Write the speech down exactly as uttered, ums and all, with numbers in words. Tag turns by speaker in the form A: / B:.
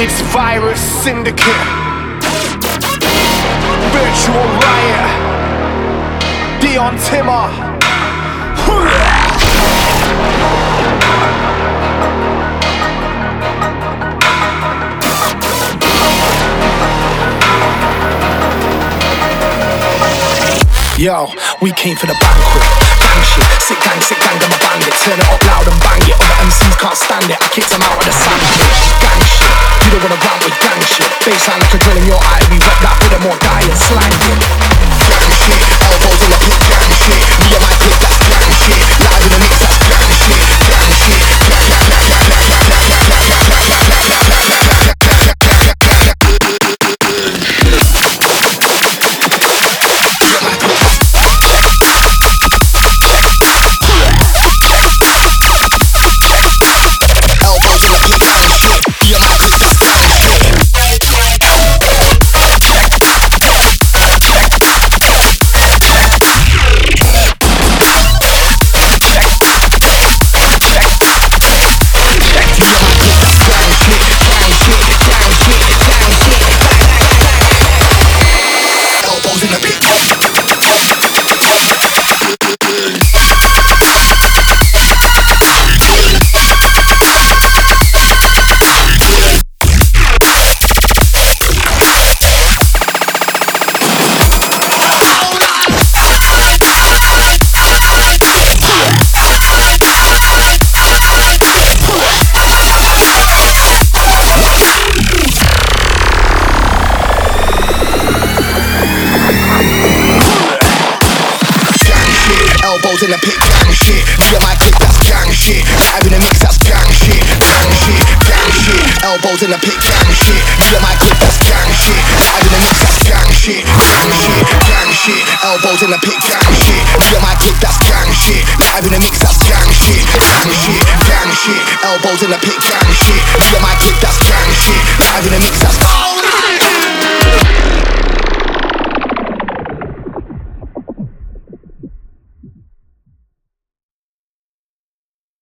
A: It's Virus Syndicate, Virtual Riot, Dion Timmer.
B: Yo, we came for the banquet. Gang shit, sick gang, sick gang, I'm a bandit. Turn it up loud and bang it. Other M Cs can't stand it. I kicked them out of the sandwich. Gang shit, you don't wanna rant with gang shit. Bass sound like a drill in your eye. We rep that with a more die and slang it. Gang shit, elbows in the pit, gang shit. Me and my clip, that's gang shit. Live in the mix, that's gang shit. Gang shit, gang, gang, gang, gang, gang, gang, gang, gang, gang, gang, gang, gang, gang, gang. In the pit, gang shit. Me and my clip, that's gang shit. Live in the mix, that's gang shit. Gang shit, gang shit. Elbows in the pit, gang shit. Me and my clip, that's gang shit. Live in the mix, that's gang shit. Gang shit, gang shit. Elbows in the pit, gang shit. Me and my clip, that's gang shit. Live in the mix, that's gang shit. Gang shit, gang shit. Elbows in the pit, gang shit. Me and my clip, that's gang shit. Live in the mix, that's.